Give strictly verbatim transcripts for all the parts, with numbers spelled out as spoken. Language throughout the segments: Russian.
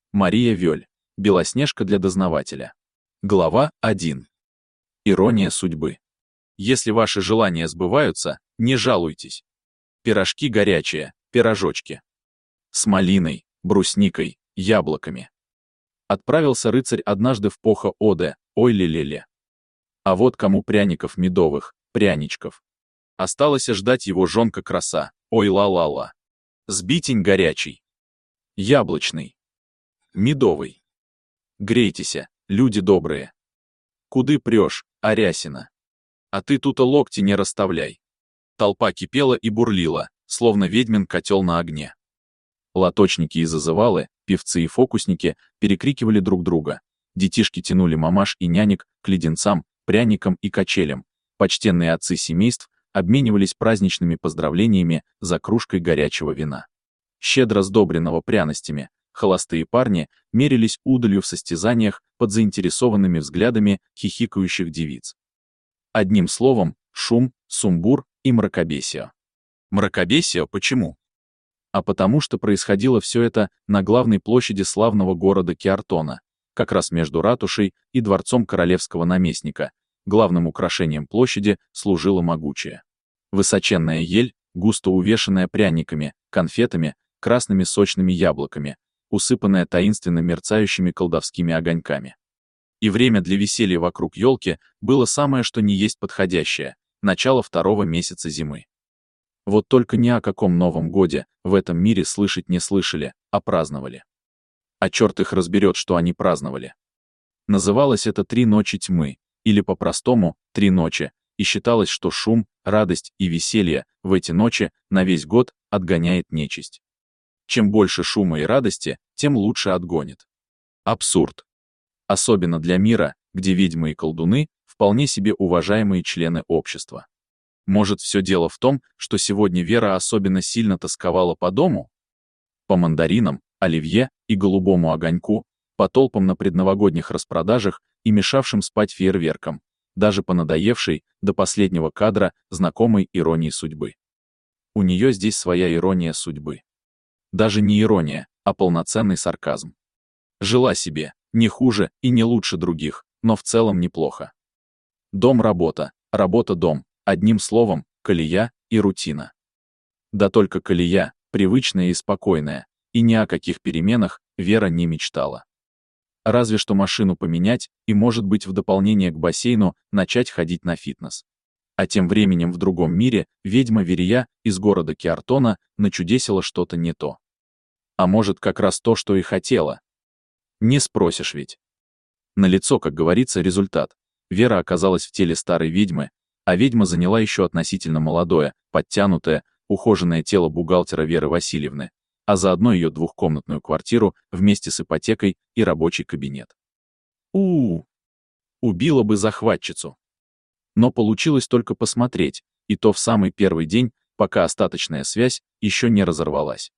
Мария Вёль. Белоснежка для дознавателя. Глава один. Ирония судьбы. Если ваши желания сбываются, не жалуйтесь. Пирожки горячие, пирожочки. С малиной, брусникой, яблоками. Отправился рыцарь однажды в похо оде, ой ле-ле-ле. А вот кому пряников медовых, пряничков. Осталось ждать его жонка краса, ой ла-ла-ла. Сбитень горячий. Яблочный. Медовый. Грейтеся, люди добрые. Куды прешь, Арясина? А ты тут локти не расставляй. Толпа кипела и бурлила, словно ведьмин котел на огне. Лоточники и зазывалы, певцы и фокусники перекрикивали друг друга. Детишки тянули мамаш и нянек к леденцам, пряникам и качелям. Почтенные отцы семейств обменивались праздничными поздравлениями за кружкой горячего вина. Щедро сдобренного пряностями, холостые парни мерились удалью в состязаниях под заинтересованными взглядами хихикающих девиц. Одним словом, шум, сумбур и мракобесие. Мракобесие почему? А потому что происходило все это на главной площади славного города Киартона, как раз между ратушей и дворцом королевского наместника. Главным украшением площади служила могучая высоченная ель, густо увешанная пряниками, конфетами, красными сочными яблоками, усыпанная таинственно мерцающими колдовскими огоньками. И время для веселья вокруг елки было самое что ни есть подходящее — начало второго месяца зимы. Вот только ни о каком Новом Годе в этом мире слышать не слышали, а праздновали. А черт их разберет, что они праздновали. Называлось это «Три ночи тьмы», или по-простому «Три ночи», и считалось, что шум, радость и веселье в эти ночи на весь год отгоняет нечисть. Чем больше шума и радости, тем лучше отгонит. Абсурд. Особенно для мира, где ведьмы и колдуны вполне себе уважаемые члены общества. Может, все дело в том, что сегодня Вера особенно сильно тосковала по дому? По мандаринам, оливье и голубому огоньку, по толпам на предновогодних распродажах и мешавшим спать фейерверкам, даже по надоевшей до последнего кадра знакомой иронии судьбы. У нее здесь своя ирония судьбы. Даже не ирония, а полноценный сарказм. Жила себе, не хуже и не лучше других, но в целом неплохо. Дом-работа, работа-дом, одним словом, колея и рутина. Да только колея, привычная и спокойная, и ни о каких переменах Вера не мечтала. Разве что машину поменять и, может быть, в дополнение к бассейну начать ходить на фитнес. А тем временем в другом мире ведьма Верия из города Киартона начудесила что-то не то. А может, как раз то, что и хотела. Не спросишь ведь. Налицо, как говорится, результат. Вера оказалась в теле старой ведьмы, а ведьма заняла еще относительно молодое, подтянутое, ухоженное тело бухгалтера Веры Васильевны, а заодно ее двухкомнатную квартиру вместе с ипотекой и рабочий кабинет. У-у-у! Убила бы захватчицу. Но получилось только посмотреть, и то в самый первый день, пока остаточная связь еще не разорвалась.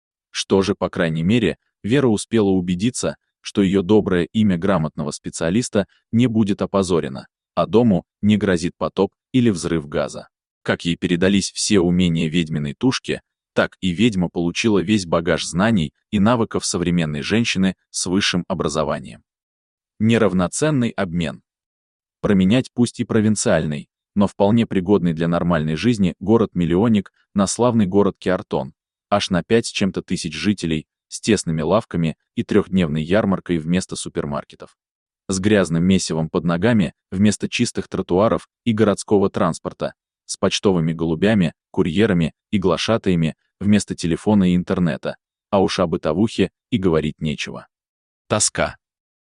Что же, по крайней мере, Вера успела убедиться, что ее доброе имя грамотного специалиста не будет опозорено, а дому не грозит потоп или взрыв газа. Как ей передались все умения ведьминой тушки, так и ведьма получила весь багаж знаний и навыков современной женщины с высшим образованием. Неравноценный обмен. Променять пусть и провинциальный, но вполне пригодный для нормальной жизни город-миллионник на славный город Киартон, аж на пять с чем-то тысяч жителей, с тесными лавками и трехдневной ярмаркой вместо супермаркетов. С грязным месивом под ногами вместо чистых тротуаров и городского транспорта, с почтовыми голубями, курьерами и глашатаями вместо телефона и интернета, а уж о бытовухе и говорить нечего. Тоска.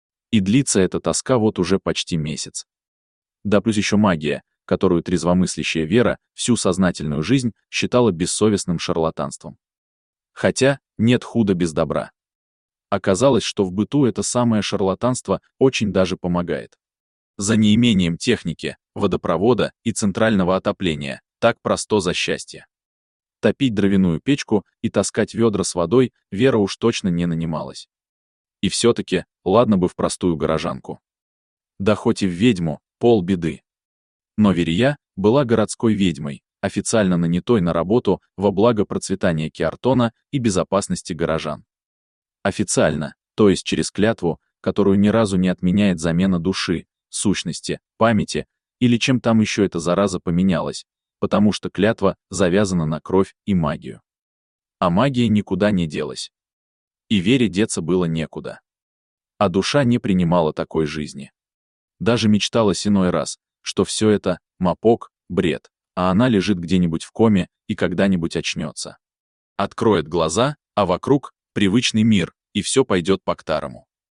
И длится эта тоска вот уже почти месяц. Да плюс еще магия, которую трезвомыслящая Вера всю сознательную жизнь считала бессовестным шарлатанством. Хотя, нет худа без добра. Оказалось, что в быту это самое шарлатанство очень даже помогает. За неимением техники, водопровода и центрального отопления, так просто за счастье. Топить дровяную печку и таскать ведра с водой Вера уж точно не нанималась. И все-таки, ладно бы в простую горожанку. Да хоть и в ведьму, полбеды. Но Верия была городской ведьмой, официально нанятой на работу во благо процветания Киартона и безопасности горожан. Официально, То есть через клятву, которую ни разу не отменяет замена души, сущности, памяти, или чем там еще эта зараза поменялась, потому что клятва завязана на кровь и магию. А магия никуда не делась. И Вере деться было некуда. А душа не принимала такой жизни. Даже мечталось иной раз, что все это — мапок, бред, а она лежит где-нибудь в коме и когда-нибудь очнется. Откроет глаза, а вокруг — привычный мир, и все пойдет по-старому.